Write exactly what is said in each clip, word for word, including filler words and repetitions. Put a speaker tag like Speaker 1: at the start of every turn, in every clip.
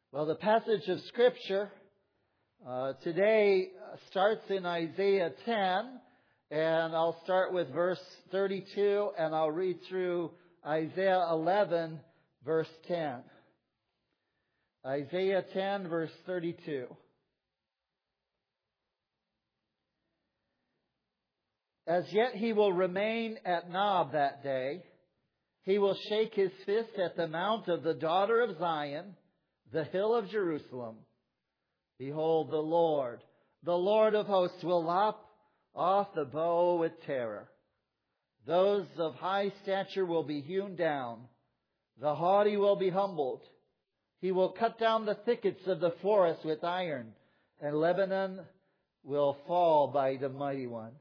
Speaker 1: Well, the passage of Scripture uh, today starts in Isaiah ten, and I'll start with verse thirty-two, and I'll read through Isaiah eleven, verse ten. Isaiah ten, verse thirty-two. As yet he will remain at Nob that day. He will shake his fist at the mount of the daughter of Zion, the hill of Jerusalem. Behold, the Lord, the Lord of hosts, will lop off the bow with terror. Those of high stature will be hewn down. The haughty will be humbled. He will cut down the thickets of the forest with iron, and Lebanon will fall by the mighty one.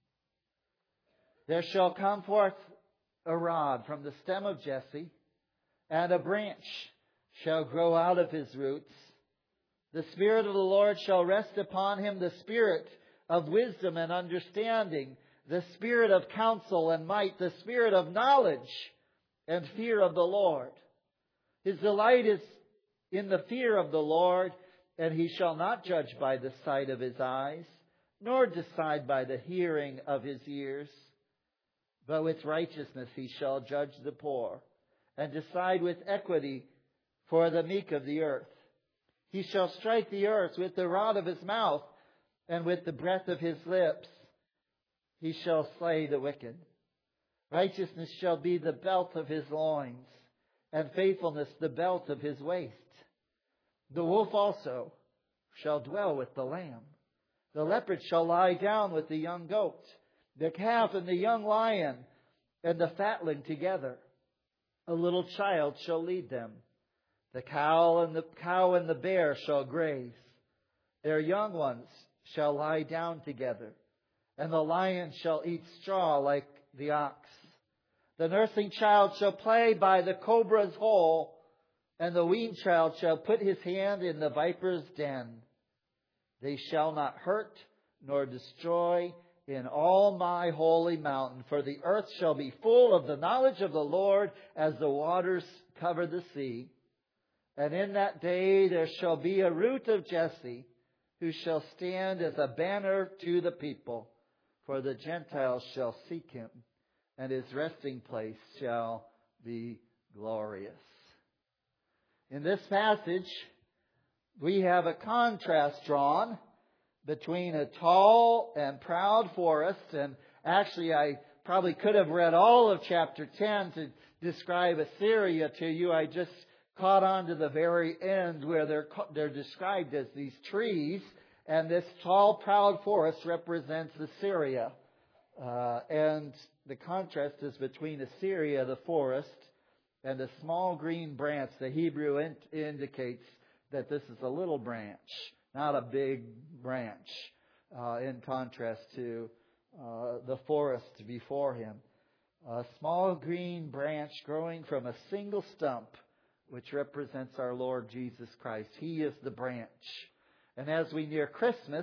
Speaker 1: There shall come forth a rod from the stem of Jesse, and a branch shall grow out of his roots. The Spirit of the Lord shall rest upon him, the Spirit of wisdom and understanding, the Spirit of counsel and might, the Spirit of knowledge and fear of the Lord. His delight is in the fear of the Lord, and he shall not judge by the sight of his eyes, nor decide by the hearing of his ears. But with righteousness he shall judge the poor, and decide with equity for the meek of the earth. He shall strike the earth with the rod of his mouth, and with the breath of his lips he shall slay the wicked. Righteousness shall be the belt of his loins, and faithfulness the belt of his waist. The wolf also shall dwell with the lamb. The leopard shall lie down with the young goat, the calf and the young lion, and the fatling together. A little child shall lead them. The cow and the cow and the bear shall graze. Their young ones shall lie down together, and the lion shall eat straw like the ox. The nursing child shall play by the cobra's hole, and the weaned child shall put his hand in the viper's den. They shall not hurt nor destroy in all my holy mountain, for the earth shall be full of the knowledge of the Lord as the waters cover the sea. And in that day there shall be a root of Jesse, who shall stand as a banner to the people. For the Gentiles shall seek him, and his resting place shall be glorious. In this passage, we have a contrast drawn between a tall and proud forest, and actually I probably could have read all of chapter ten to describe Assyria to you. I just caught on to the very end where they're they're described as these trees, and this tall, proud forest represents Assyria. Uh, and the contrast is between Assyria, the forest, and a small green branch. The Hebrew in, indicates that this is a little branch, not a big branch, uh, in contrast to uh, the forest before him. A small green branch growing from a single stump, which represents our Lord Jesus Christ. He is the branch. And as we near Christmas,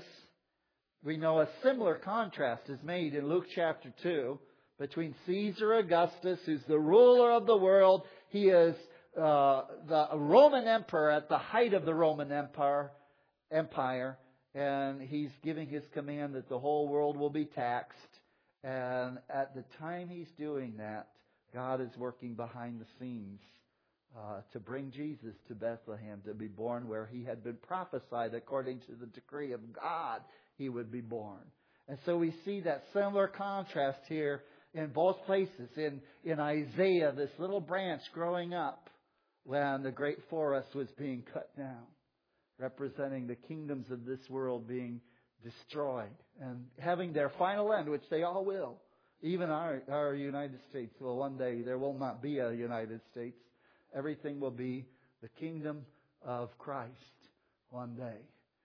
Speaker 1: we know a similar contrast is made in Luke chapter two between Caesar Augustus, who's the ruler of the world. He is uh, the Roman emperor at the height of the Roman Empire, empire, and he's giving his command that the whole world will be taxed. And at the time he's doing that, God is working behind the scenes Uh, to bring Jesus to Bethlehem, to be born where he had been prophesied according to the decree of God he would be born. And so we see that similar contrast here in both places. In, in Isaiah, this little branch growing up when the great forest was being cut down, representing the kingdoms of this world being destroyed and having their final end, which they all will. Even our, our United States will one day, there will not be a United States. Everything will be the kingdom of Christ one day.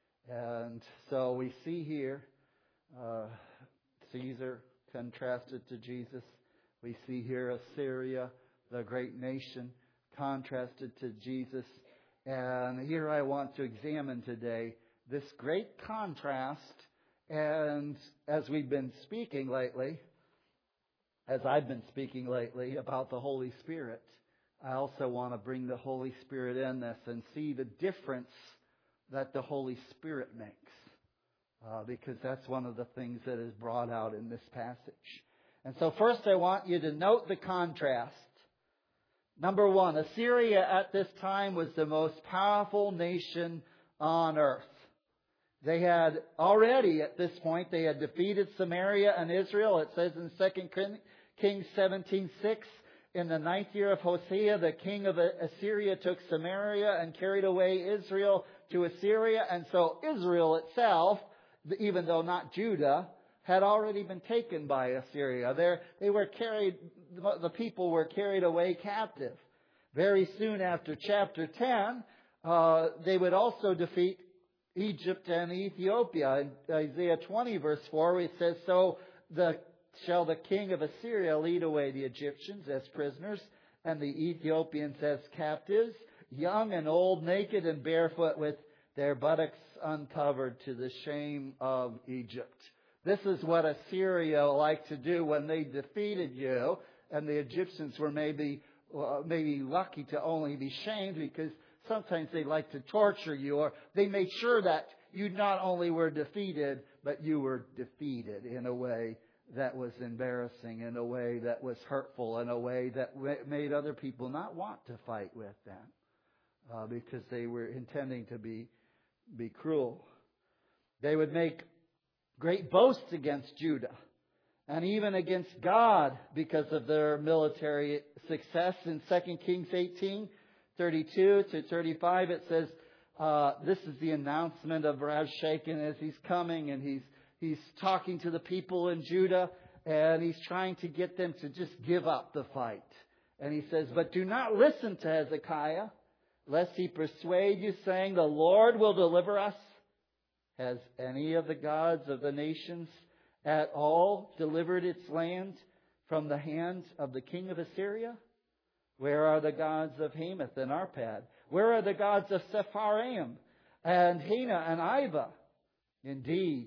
Speaker 1: And so we see here uh, Caesar contrasted to Jesus. We see here Assyria, the great nation, contrasted to Jesus. And here I want to examine today this great contrast. And as we've been speaking lately, as I've been speaking lately about the Holy Spirit, I also want to bring the Holy Spirit in this and see the difference that the Holy Spirit makes. Uh, because that's one of the things that is brought out in this passage. And so first I want you to note the contrast. Number one, Assyria at this time was the most powerful nation on earth. They had already, at this point, they had defeated Samaria and Israel. It says in Second Kings seventeen six, in the ninth year of Hosea, the king of Assyria took Samaria and carried away Israel to Assyria. And so Israel itself, even though not Judah, had already been taken by Assyria. They're, they were carried, the people were carried away captive. Very soon after chapter ten, uh, they would also defeat Egypt and Ethiopia. In Isaiah twenty verse four, it says, So the, shall the king of Assyria lead away the Egyptians as prisoners, and the Ethiopians as captives, young and old, naked and barefoot, with their buttocks uncovered, to the shame of Egypt. This is what Assyria liked to do when they defeated you, and the Egyptians were maybe uh, maybe lucky to only be shamed, because sometimes they like to torture you, or they made sure that you not only were defeated, but you were defeated in a way that was embarrassing, in a way that was hurtful, in a way that made other people not want to fight with them, uh, because they were intending to be be cruel. They would make great boasts against Judah and even against God because of their military success. In Second Kings eighteen thirty-two to thirty-five, it says, uh, this is the announcement of Rabshakeh as he's coming, and he's he's talking to the people in Judah, and he's trying to get them to just give up the fight. And he says, but do not listen to Hezekiah, lest he persuade you, saying, the Lord will deliver us. Has any of the gods of the nations at all delivered its land from the hand of the king of Assyria? Where are the gods of Hamath and Arpad? Where are the gods of Sepharvaim and Hena and Iva? Indeed,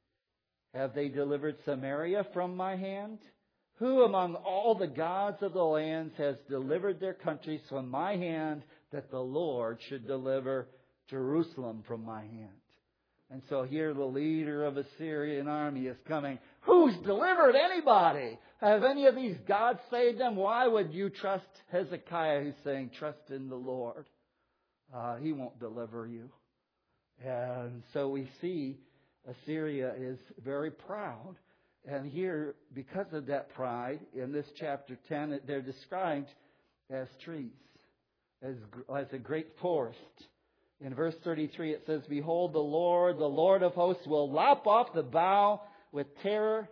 Speaker 1: have they delivered Samaria from my hand? Who among all the gods of the lands has delivered their countries from my hand, that the Lord should deliver Jerusalem from my hand? And so here the leader of the Assyrian army is coming. Who's delivered anybody? Have any of these gods saved them? Why would you trust Hezekiah, who's saying, trust in the Lord? Uh, he won't deliver you. And so we see Assyria is very proud. And here, because of that pride, in this chapter ten, they're described as trees, as, as a great forest. In verse thirty-three, it says, behold, the Lord, the Lord of hosts, will lop off the bough with terror.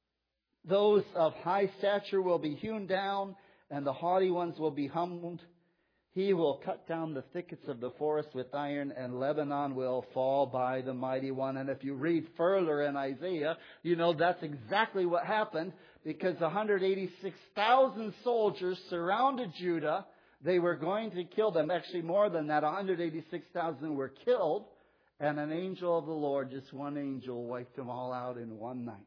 Speaker 1: Those of high stature will be hewn down, and the haughty ones will be humbled. He will cut down the thickets of the forest with iron, and Lebanon will fall by the mighty one. And if you read further in Isaiah, you know that's exactly what happened, because one hundred eighty-six thousand soldiers surrounded Judah. They were going to kill them. Actually, more than that, one hundred eighty-six thousand were killed. And an angel of the Lord, just one angel, wiped them all out in one night.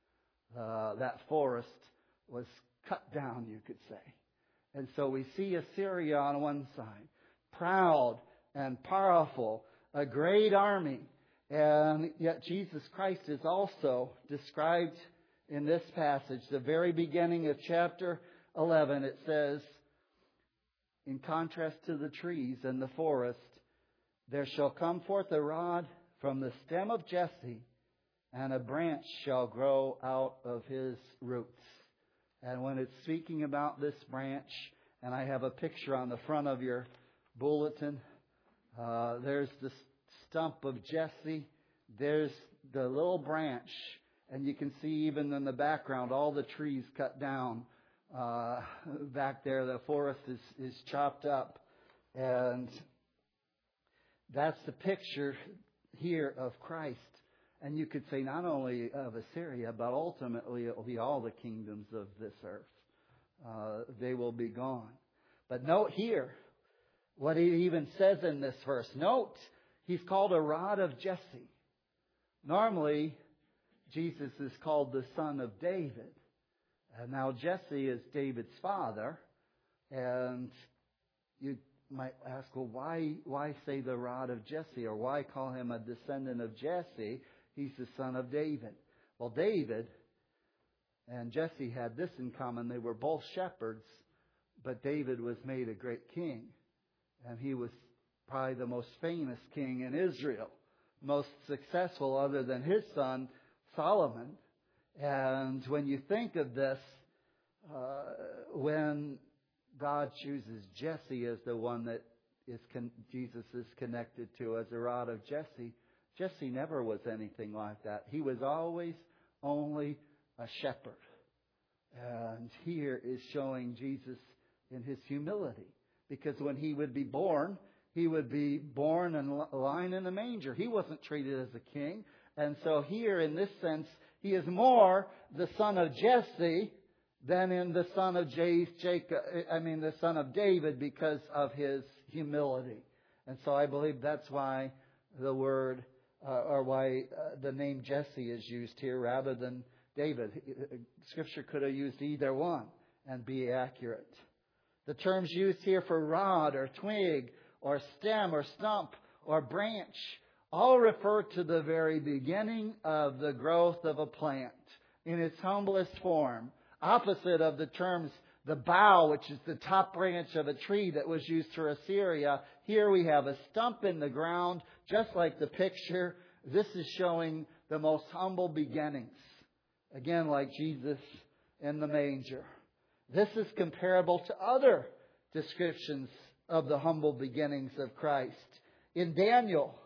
Speaker 1: Uh, that forest was cut down, you could say. And so we see Assyria on one side, proud and powerful, a great army. And yet Jesus Christ is also described in this passage. The very beginning of chapter eleven, it says, in contrast to the trees and the forest, there shall come forth a rod from the stem of Jesse, and a branch shall grow out of his roots. And when it's speaking about this branch, and I have a picture on the front of your bulletin, uh, there's the stump of Jesse, there's the little branch, and you can see even in the background all the trees cut down. Uh, back there, the forest is, is chopped up. And that's the picture here of Christ. And you could say not only of Assyria, but ultimately it will be all the kingdoms of this earth. Uh, they will be gone. But note here what he even says in this verse. Note, he's called a rod of Jesse. Normally, Jesus is called the son of David. And now Jesse is David's father, and you might ask, well, why, why say the rod of Jesse, or why call him a descendant of Jesse? He's the son of David. Well, David and Jesse had this in common. They were both shepherds, but David was made a great king. And he was probably the most famous king in Israel, most successful other than his son, Solomon. And when you think of this, uh, when God chooses Jesse as the one that is con- Jesus is connected to as a rod of Jesse, Jesse never was anything like that. He was always only a shepherd. And here is showing Jesus in his humility. Because when he would be born, he would be born and lying in a manger. He wasn't treated as a king. And so here, in this sense, he is more the son of Jesse than in the son of Jacob, I mean the son of David, because of his humility. And so I believe that's why the word, uh, or why uh, the name Jesse is used here rather than David. Scripture could have used either one and be accurate. The terms used here for rod or twig or stem or stump or branch all refer to the very beginning of the growth of a plant in its humblest form. Opposite of the terms the bough, which is the top branch of a tree that was used for Assyria. Here we have a stump in the ground, just like the picture. This is showing the most humble beginnings. Again, like Jesus in the manger. This is comparable to other descriptions of the humble beginnings of Christ. In Daniel,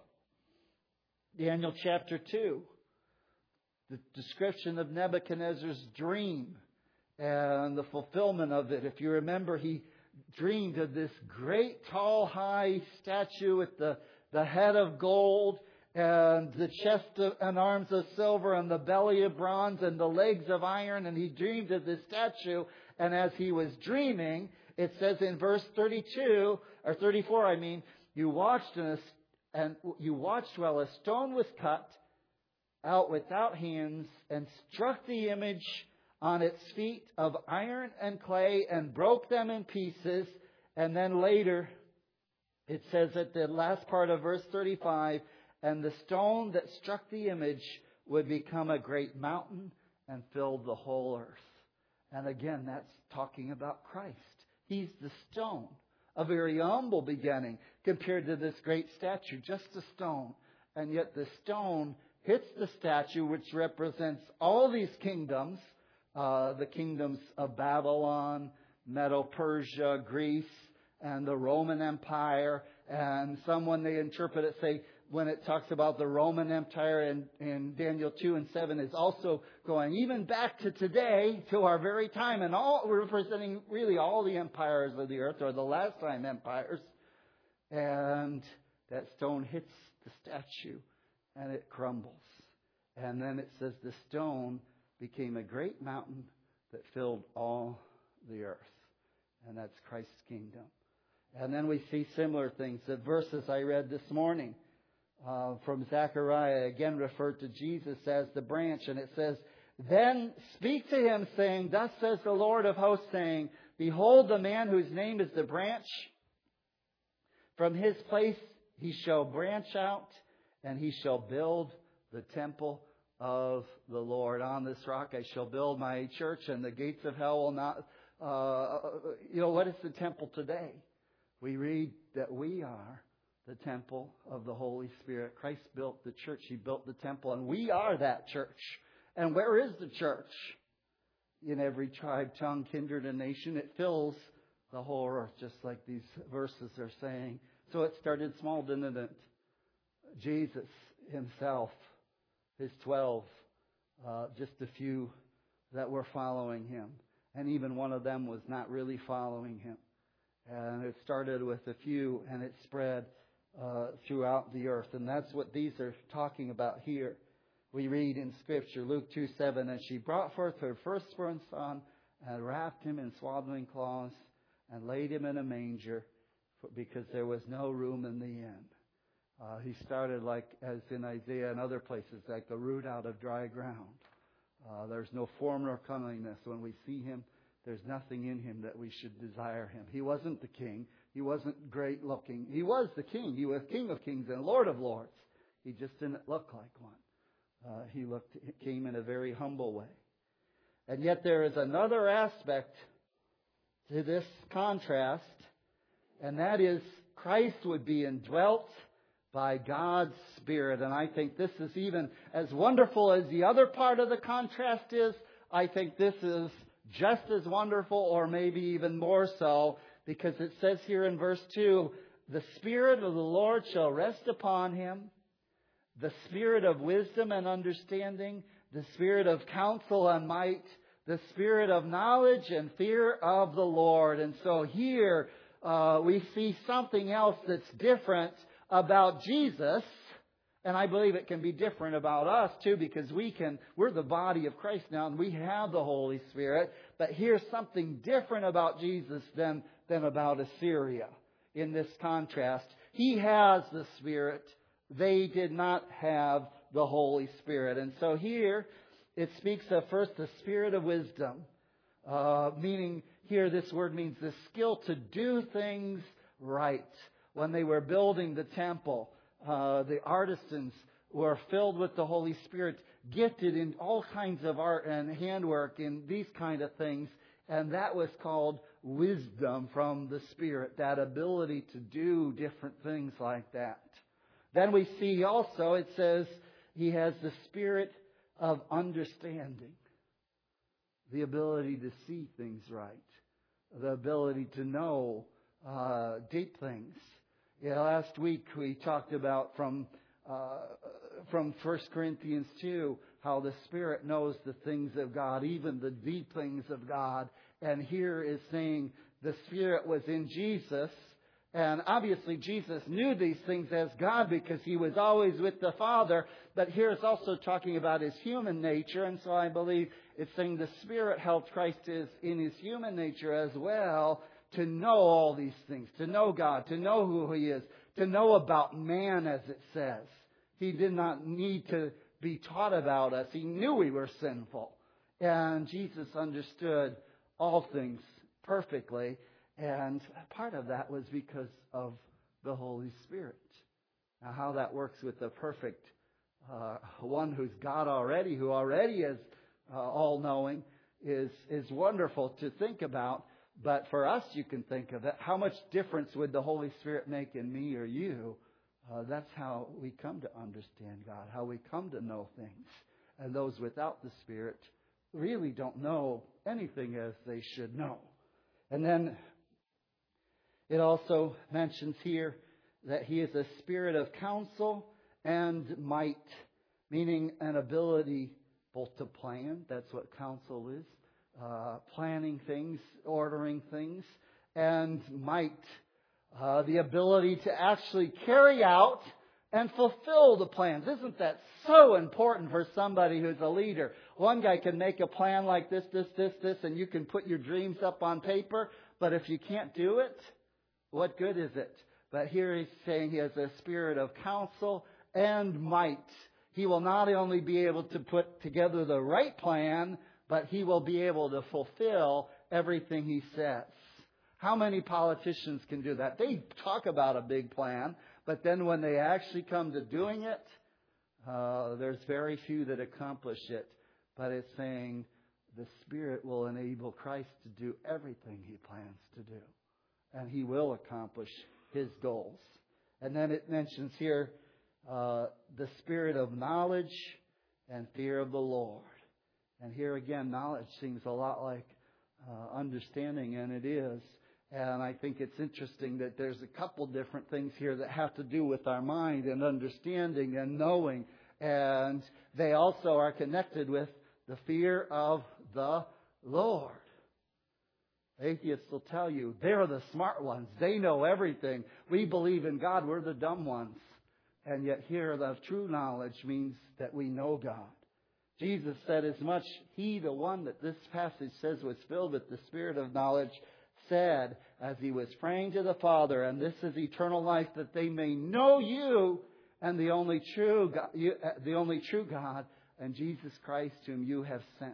Speaker 1: Daniel chapter two, the description of Nebuchadnezzar's dream and the fulfillment of it. If you remember, he dreamed of this great, tall, high statue with the, the head of gold and the chest of, and arms of silver and the belly of bronze and the legs of iron. And he dreamed of this statue. And as he was dreaming, it says in verse thirty-two, or thirty-four, I mean, you watched and, a, and you watched while a stone was cut out without hands and struck the image on its feet of iron and clay and broke them in pieces. And then later, it says at the last part of verse thirty-five, and the stone that struck the image would become a great mountain and filled the whole earth. And again, that's talking about Christ. He's the stone. A very humble beginning compared to this great statue, just a stone. And yet the stone hits the statue, which represents all these kingdoms, uh, the kingdoms of Babylon, Medo-Persia, Greece, and the Roman Empire. And some, when they interpret it, say, when it talks about the Roman Empire in, in Daniel two and seven, is also going even back to today, to our very time, and all representing really all the empires of the earth, or the last time empires. And that stone hits the statue, and it crumbles. And then it says the stone became a great mountain that filled all the earth. And that's Christ's kingdom. And then we see similar things. The verses I read this morning uh, from Zechariah again referred to Jesus as the branch. And it says, then speak to him, saying, thus says the Lord of hosts, saying, behold the man whose name is the branch. From his place he shall branch out, and he shall build the temple of the Lord. On this rock I shall build my church, and the gates of hell will not... Uh, you know, what is the temple today? We read that we are the temple of the Holy Spirit. Christ built the church. He built the temple, and we are that church. And where is the church? In every tribe, tongue, kindred, and nation. It fills the whole earth, just like these verses are saying. So it started small, didn't it? Jesus himself, his twelve, uh, just a few that were following him. And even one of them was not really following him. And it started with a few, and it spread uh, throughout the earth. And that's what these are talking about here. We read in Scripture, Luke two seven, and she brought forth her firstborn son, and wrapped him in swaddling cloths, and laid him in a manger, because there was no room in the inn. Uh, he started like, as in Isaiah and other places, like the root out of dry ground. Uh, there's no form nor comeliness. When we see him, there's nothing in him that we should desire him. He wasn't the king. He wasn't great looking. He was the king. He was King of Kings and Lord of Lords. He just didn't look like one. Uh, he looked, came in a very humble way. And yet there is another aspect to this contrast, and that is Christ would be indwelt by God's Spirit. And I think this is even as wonderful as the other part of the contrast is. I think this is just as wonderful, or maybe even more so, because it says here in verse two, the Spirit of the Lord shall rest upon him, the Spirit of wisdom and understanding, the Spirit of counsel and might, the Spirit of knowledge and fear of the Lord. And so here uh, we see something else that's different about Jesus. And I believe it can be different about us too, because we can, we're the body of Christ now and we have the Holy Spirit. But here's something different about Jesus than, than about Assyria in this contrast. He has the Spirit. They did not have the Holy Spirit. And so here it speaks of first the Spirit of wisdom, uh, meaning here this word means the skill to do things right. When they were building the temple, uh, the artisans were filled with the Holy Spirit, gifted in all kinds of art and handwork and these kind of things. And that was called wisdom from the Spirit, that ability to do different things like that. Then we see also, it says, he has the spirit of understanding. The ability to see things right. The ability to know uh, deep things. Yeah, last week we talked about from uh, from First Corinthians two, how the Spirit knows the things of God, even the deep things of God. And here is saying the Spirit was in Jesus. And obviously Jesus knew these things as God because He was always with the Father. But here it's also talking about His human nature. And so I believe it's saying the Spirit helped Christ in His human nature as well to know all these things, to know God, to know who He is, to know about man, as it says. He did not need to be taught about us. He knew we were sinful. And Jesus understood all things perfectly. And part of that was because of the Holy Spirit. Now, how that works with the perfect uh, one who's God already, who already is uh, all-knowing, is, is wonderful to think about. But for us, you can think of it. How much difference would the Holy Spirit make in me or you? Uh, that's how we come to understand God, how we come to know things. And those without the Spirit really don't know anything as they should know. And then it also mentions here that He is a spirit of counsel and might, meaning an ability both to plan, that's what counsel is, uh, planning things, ordering things, and might, uh, the ability to actually carry out and fulfill the plans. Isn't that so important for somebody who's a leader? One guy can make a plan like this, this, this, this, and you can put your dreams up on paper, but if you can't do it, what good is it? But here he's saying he has a spirit of counsel and might. He will not only be able to put together the right plan, but he will be able to fulfill everything he says. How many politicians can do that? They talk about a big plan, but then when they actually come to doing it, uh, there's very few that accomplish it. But it's saying the Spirit will enable Christ to do everything He plans to do. And He will accomplish His goals. And then it mentions here uh, the spirit of knowledge and fear of the Lord. And here again, knowledge seems a lot like uh, understanding, and it is. And I think it's interesting that there's a couple different things here that have to do with our mind and understanding and knowing. And they also are connected with the fear of the Lord. Atheists will tell you, they're the smart ones. They know everything. We believe in God. We're the dumb ones. And yet here, the true knowledge means that we know God. Jesus said as much, He, the one that this passage says was filled with the spirit of knowledge, said as He was praying to the Father, and this is eternal life, that they may know You and the only true God, you, uh, the only true God, and Jesus Christ whom You have sent.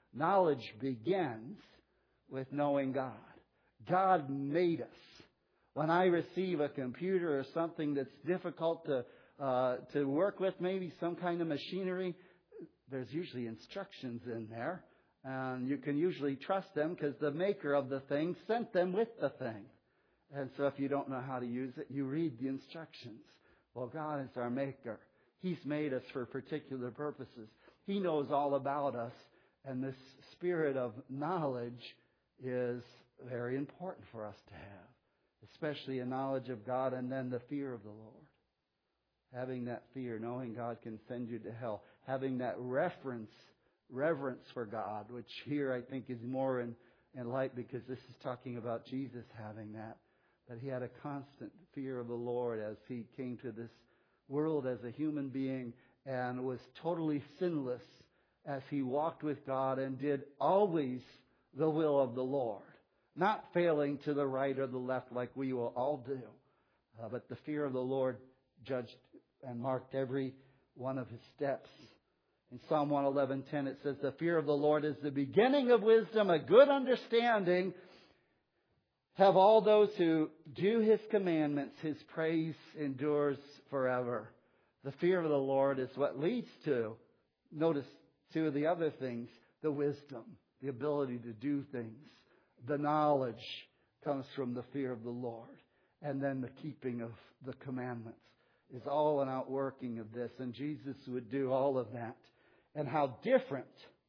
Speaker 1: Knowledge begins with knowing God. God made us. When I receive a computer or something that's difficult to uh, to work with, maybe some kind of machinery, there's usually instructions in there. And you can usually trust them because the maker of the thing sent them with the thing. And so if you don't know how to use it, you read the instructions. Well, God is our maker. He's made us for particular purposes. He knows all about us. And this spirit of knowledge is very important for us to have, especially a knowledge of God and then the fear of the Lord. Having that fear, knowing God can send you to hell. Having that reference, reverence for God, which here I think is more in, in light because this is talking about Jesus having that. That he had a constant fear of the Lord as he came to this world as a human being and was totally sinless as he walked with God and did always the will of the Lord. Not failing to the right or the left like we will all do. Uh, but the fear of the Lord judged and marked every one of his steps. In Psalm one eleven ten it says, the fear of the Lord is the beginning of wisdom, a good understanding. Have all those who do his commandments, his praise endures forever. The fear of the Lord is what leads to, notice two of the other things, the wisdom, the ability to do things. The knowledge comes from the fear of the Lord. And then the keeping of the commandments is all an outworking of this. And Jesus would do all of that. And how different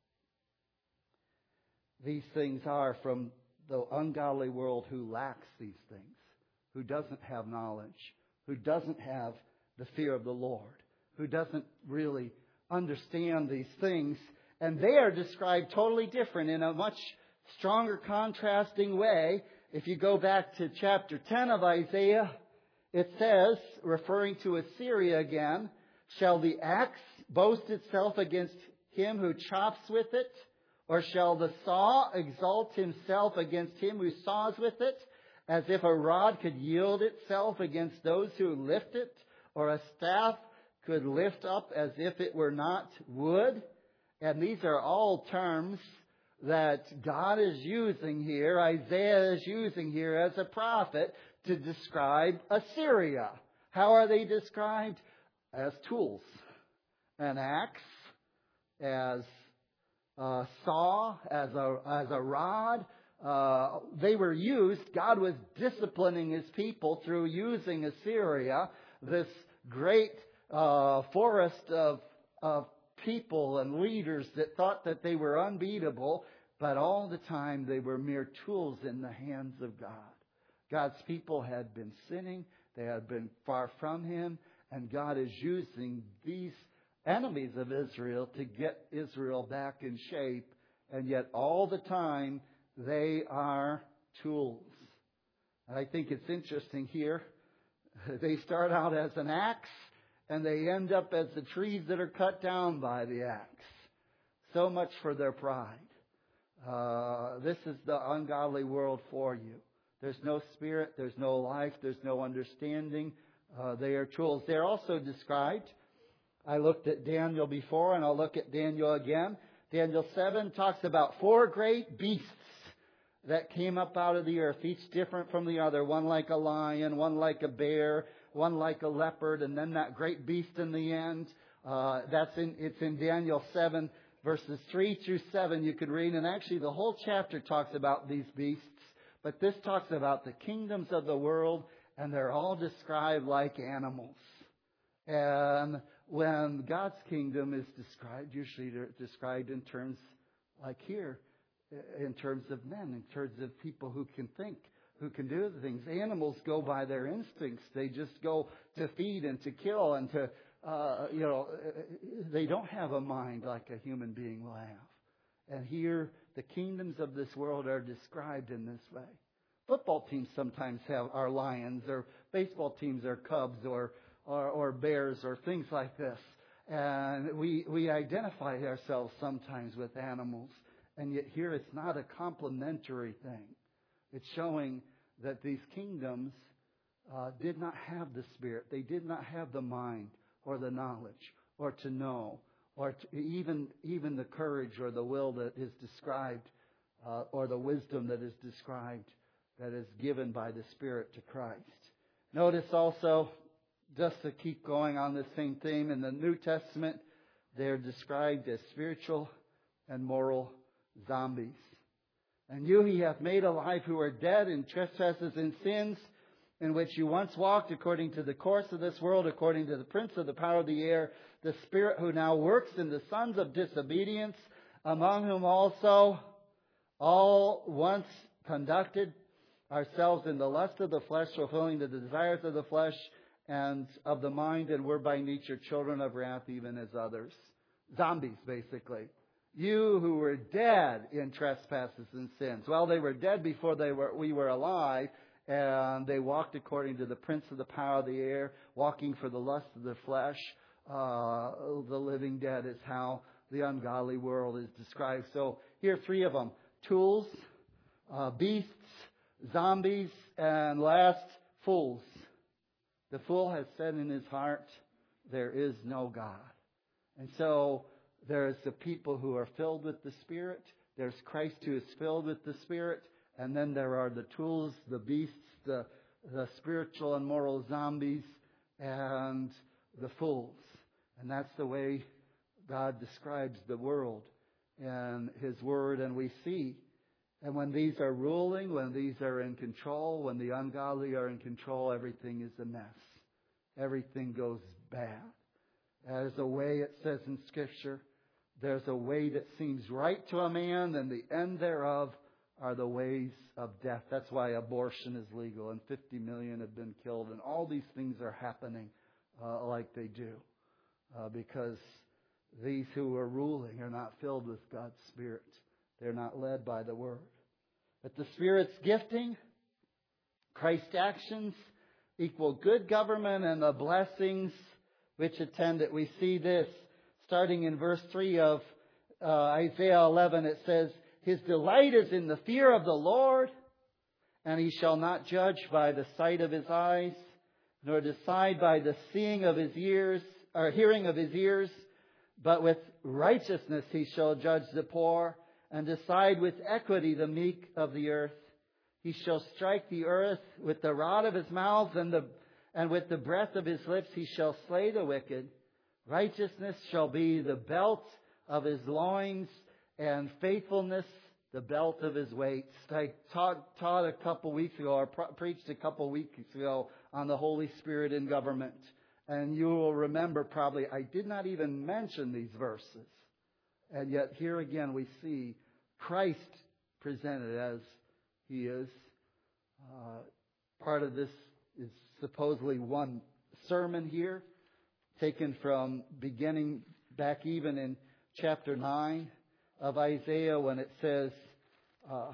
Speaker 1: these things are from the ungodly world who lacks these things, who doesn't have knowledge, who doesn't have the fear of the Lord, who doesn't really understand these things. And they are described totally different in a much stronger contrasting way. If you go back to chapter ten of Isaiah, it says, referring to Assyria again, shall the axe boast itself against him who chops with it? Or shall the saw exalt himself against him who saws with it? As if a rod could yield itself against those who lift it? Or a staff could lift up as if it were not wood? And these are all terms that God is using here, Isaiah is using here as a prophet to describe Assyria. How are they described? As tools. An axe, as a saw, as a, as a rod. Uh, they were used, God was disciplining his people through using Assyria, this great uh, forest of, of people and leaders that thought that they were unbeatable, but all the time they were mere tools in the hands of God. God's people had been sinning, they had been far from him, and God is using these enemies of Israel to get Israel back in shape, and yet all the time they are tools. And I think it's interesting here. They start out as an axe, and they end up as the trees that are cut down by the axe. So much for their pride. Uh, this is the ungodly world for you. There's no spirit, there's no life, there's no understanding. Uh, they are tools. They're also described. I looked at Daniel before, and I'll look at Daniel again. Daniel seven talks about four great beasts that came up out of the earth, each different from the other. One like a lion, one like a bear, one like a leopard, and then that great beast in the end. Uh, that's in it's in Daniel seven, verses three through seven. You could read, and actually the whole chapter talks about these beasts. But this talks about the kingdoms of the world, and they're all described like animals. And when God's kingdom is described, usually they're described in terms like here, in terms of men, in terms of people who can think, who can do the things. Animals go by their instincts. They just go to feed and to kill and to, uh, you know, they don't have a mind like a human being will have. And here, the kingdoms of this world are described in this way. Football teams sometimes have are lions, or baseball teams are cubs, or or, or bears, or things like this. And we we identify ourselves sometimes with animals. And yet here it's not a complimentary thing. It's showing that these kingdoms uh, did not have the spirit. They did not have the mind or the knowledge or to know or to even even the courage or the will that is described uh, or the wisdom that is described that is given by the Spirit to Christ. Notice also, just to keep going on this same theme, in the New Testament, they're described as spiritual and moral zombies. And you he hath made alive who are dead in trespasses and sins, in which you once walked according to the course of this world, according to the prince of the power of the air, the spirit who now works in the sons of disobedience, among whom also all once conducted ourselves in the lust of the flesh, fulfilling the desires of the flesh and of the mind, and were by nature children of wrath, even as others. Zombies, basically. You who were dead in trespasses and sins. Well, they were dead before they were we were alive, and they walked according to the prince of the power of the air, walking for the lust of the flesh. Uh, the living dead is how the ungodly world is described. So here are three of them. Tools, uh, beasts, zombies, and last, fools. The fool has said in his heart, there is no God. And so there's the people who are filled with the Spirit. There's Christ who is filled with the Spirit. And then there are the tools, the beasts, the, the spiritual and moral zombies, and the fools. And that's the way God describes the world in His Word. And we see, and when these are ruling, when these are in control, when the ungodly are in control, everything is a mess. Everything goes bad. There's a way, it says in Scripture, there's a way that seems right to a man, and the end thereof are the ways of death. That's why abortion is legal, and fifty million have been killed, and all these things are happening uh, like they do. Uh, because these who are ruling are not filled with God's Spirit. They're not led by the Word. But the Spirit's gifting, Christ's actions, equal good government and the blessings which attend it. We see this starting in verse three of uh, Isaiah eleven. It says, His delight is in the fear of the Lord, and He shall not judge by the sight of His eyes, nor decide by the seeing of His ears, or hearing of His ears, but with righteousness He shall judge the poor, and decide with equity the meek of the earth. He shall strike the earth with the rod of His mouth, and the and with the breath of His lips He shall slay the wicked. Righteousness shall be the belt of His loins, and faithfulness the belt of His waist. I taught, taught a couple weeks ago, or pre- preached a couple weeks ago on the Holy Spirit in government. And you will remember probably I did not even mention these verses. And yet here again we see Christ presented as He is. Uh, part of this is supposedly one sermon here, taken from beginning back even in chapter nine of Isaiah, when it says, uh,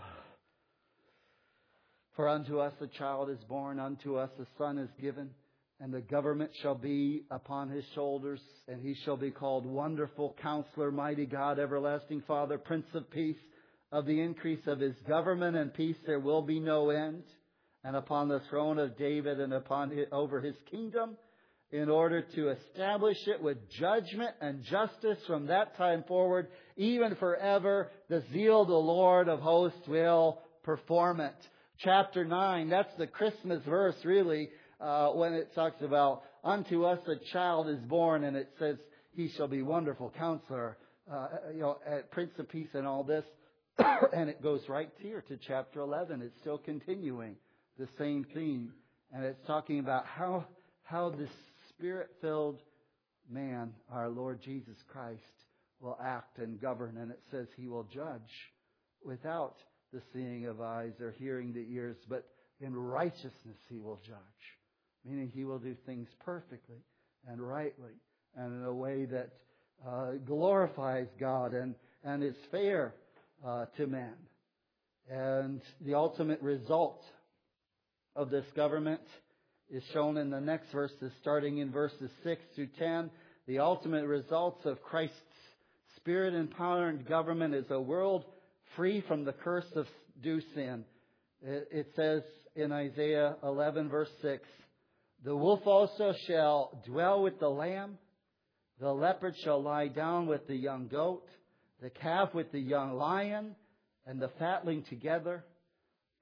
Speaker 1: For unto us a child is born, unto us a son is given, and the government shall be upon His shoulders, and He shall be called Wonderful Counselor, Mighty God, Everlasting Father, Prince of Peace. Of the increase of His government and peace there will be no end, and upon the throne of David and upon his, over His kingdom, in order to establish it with judgment and justice from that time forward, even forever. The zeal of the Lord of hosts will perform it. Chapter nine, that's the Christmas verse really, uh, when it talks about, unto us a child is born, and it says, He shall be Wonderful Counselor, uh, you know, Prince of Peace and all this. And it goes right here to chapter eleven. It's still continuing the same theme. And it's talking about how, how this Spirit-filled man, our Lord Jesus Christ, will act and govern. And it says He will judge without the seeing of eyes or hearing the ears, but in righteousness He will judge. Meaning He will do things perfectly and rightly and in a way that uh, glorifies God and, and is fair uh, to men. And the ultimate result of this government is shown in the next verses, starting in verses six through ten. The ultimate results of Christ's Spirit empowered government is a world free from the curse of due sin. It, it says in Isaiah eleven verse six, The wolf also shall dwell with the lamb, the leopard shall lie down with the young goat, the calf with the young lion, and the fatling together,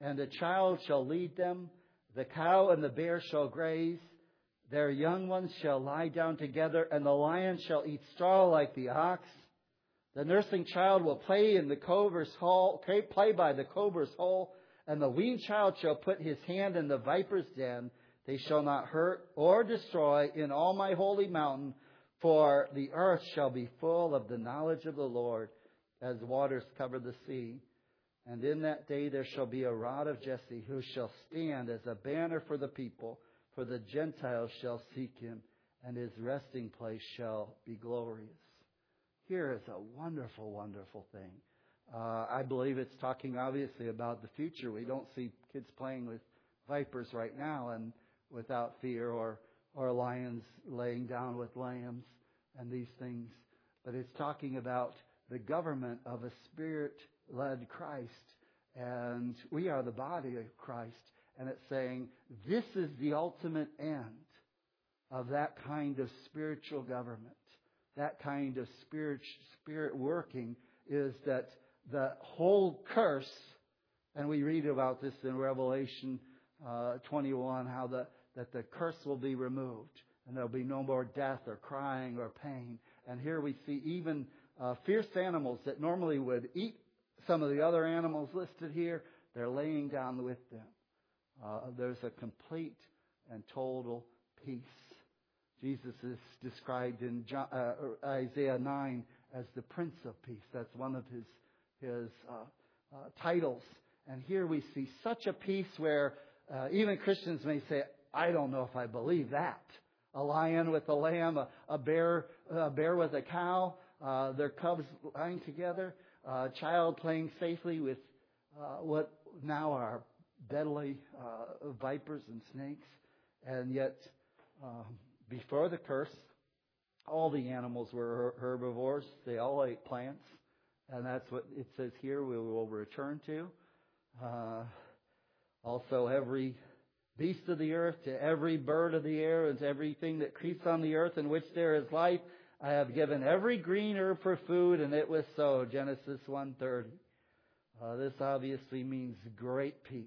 Speaker 1: and the child shall lead them. The cow and the bear shall graze. Their young ones shall lie down together, and the lion shall eat straw like the ox. The nursing child will play in the cobra's hole, play by the cobra's hole, and the weaned child shall put his hand in the viper's den. They shall not hurt or destroy in all my holy mountain, for the earth shall be full of the knowledge of the Lord, as waters cover the sea. And in that day there shall be a rod of Jesse, who shall stand as a banner for the people, for the Gentiles shall seek him, and his resting place shall be glorious. Here is a wonderful, wonderful thing. Uh, I believe it's talking obviously about the future. We don't see kids playing with vipers right now and without fear, or or lions laying down with lambs and these things. But it's talking about the government of a Spirit-led Christ. And we are the body of Christ. And it's saying this is the ultimate end of that kind of spiritual government. That kind of spirit, spirit working is that the whole curse, and we read about this in Revelation uh, twenty-one, how the that the curse will be removed, and there'll be no more death or crying or pain. And here we see even uh, fierce animals that normally would eat some of the other animals listed here, they're laying down with them. Uh, there's a complete and total peace. Jesus is described in John, uh, Isaiah nine as the Prince of Peace. That's one of his his uh, uh, titles. And here we see such a peace where uh, even Christians may say, I don't know if I believe that. A lion with a lamb, a, a bear a bear with a cow, uh, their cubs lying together, a child playing safely with uh, what now are deadly uh, vipers and snakes. And yet, um, before the curse, all the animals were herbivores. They all ate plants. And that's what it says here we will return to. Uh, also, every beast of the earth, to every bird of the air, and to everything that creeps on the earth in which there is life, I have given every green herb for food, and it was so. Genesis one thirty. Uh, this obviously means great peace.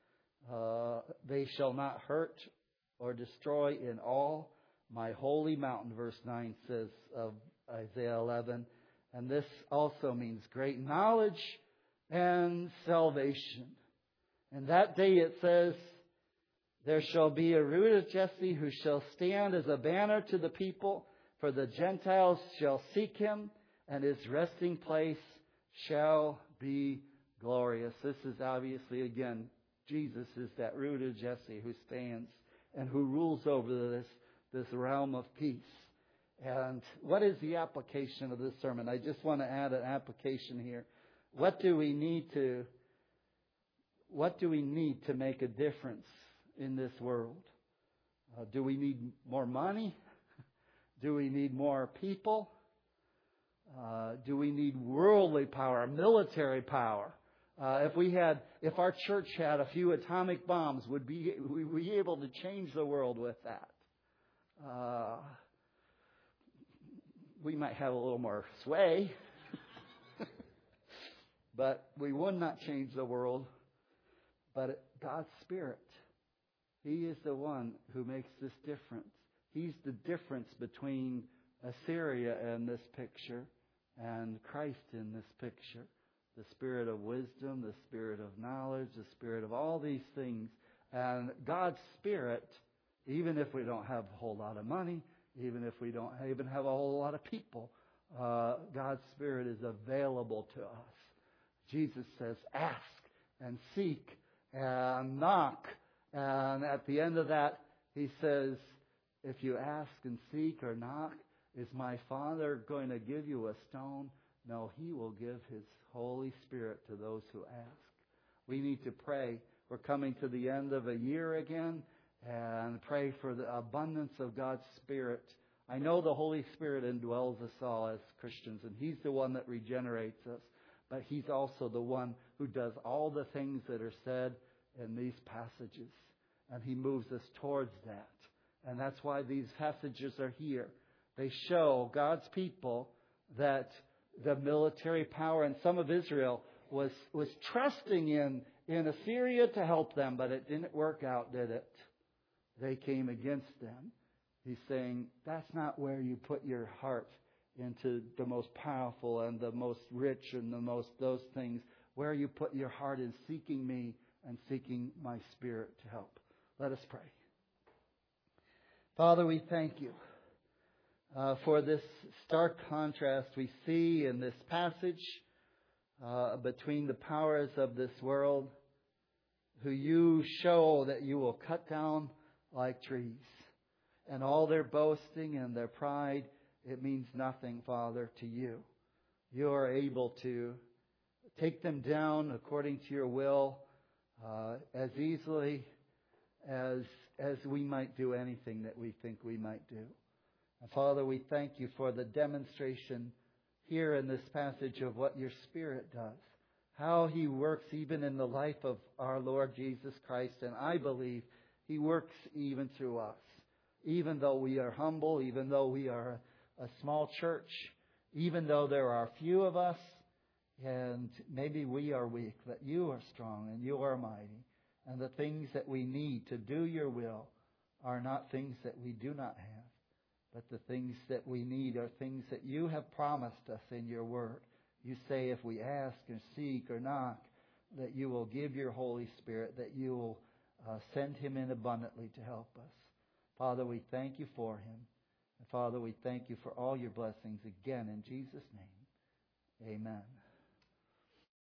Speaker 1: Uh, they shall not hurt or destroy in all my holy mountain, verse nine says of Isaiah eleven. And this also means great knowledge and salvation. And that day it says, there shall be a root of Jesse who shall stand as a banner to the people, for the Gentiles shall seek him, and his resting place shall be glorious. This is obviously, again, Jesus is that root of Jesse who stands and who rules over this, this realm of peace. And what is the application of this sermon? I just want to add an application here. What do we need to, what do we need to make a difference in this world? Uh, do we need more money? Do we need more people? Uh, do we need worldly power, military power? Uh, if we had, if our church had a few atomic bombs, would be we be able to change the world with that? Uh, we might have a little more sway, but we would not change the world. But God's Spirit, He is the one who makes this difference. He's the difference between Assyria in this picture and Christ in this picture. The spirit of wisdom, the spirit of knowledge, the spirit of all these things. And God's Spirit, even if we don't have a whole lot of money, even if we don't even have a whole lot of people, uh, God's Spirit is available to us. Jesus says, ask and seek and knock. And at the end of that, He says, if you ask and seek or knock, is my Father going to give you a stone? No, He will give His Holy Spirit to those who ask. We need to pray. We're coming to the end of a year again, and pray for the abundance of God's Spirit. I know the Holy Spirit indwells us all as Christians, and He's the one that regenerates us. But He's also the one who does all the things that are said in these passages. And He moves us towards that. And that's why these passages are here. They show God's people that the military power and some of Israel was, was trusting in, in Assyria to help them, but it didn't work out, did it? They came against them. He's saying, that's not where you put your heart into the most powerful and the most rich and the most those things. Where you put your heart in seeking me and seeking my Spirit to help. Let us pray. Father, we thank you uh, for this stark contrast we see in this passage uh, between the powers of this world, who you show that you will cut down like trees. And all their boasting and their pride, it means nothing, Father, to you. You are able to take them down according to your will uh, as easily as as we might do anything that we think we might do. And Father, we thank you for the demonstration here in this passage of what your Spirit does. How He works even in the life of our Lord Jesus Christ. And I believe He works even through us. Even though we are humble, even though we are a small church, even though there are few of us, and maybe we are weak, but you are strong and you are mighty. And the things that we need to do your will are not things that we do not have, but the things that we need are things that you have promised us in your word. You say if we ask or seek or knock, that you will give your Holy Spirit, that you will uh, send Him in abundantly to help us. Father, we thank you for Him. And Father, we thank you for all your blessings again in Jesus' name. Amen.